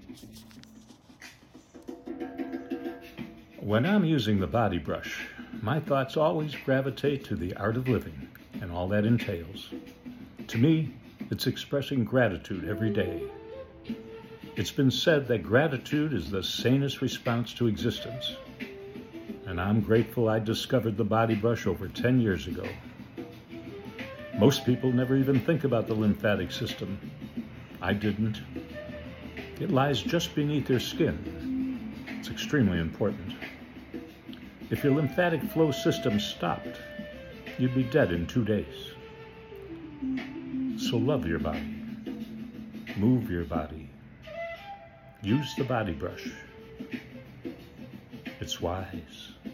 When I'm using the body brush, my thoughts always gravitate to the art of living and all that entails. To me, it's expressing gratitude every day. It's been said that gratitude is the sanest response to existence. And I'm grateful I discovered the body brush over 10 years ago. Most people never even think about the lymphatic system. I didn't. It lies just beneath your skin. It's extremely important. If your lymphatic flow system stopped, you'd be dead in 2 days. So love your body. Move your body. Use the body brush. It's wise.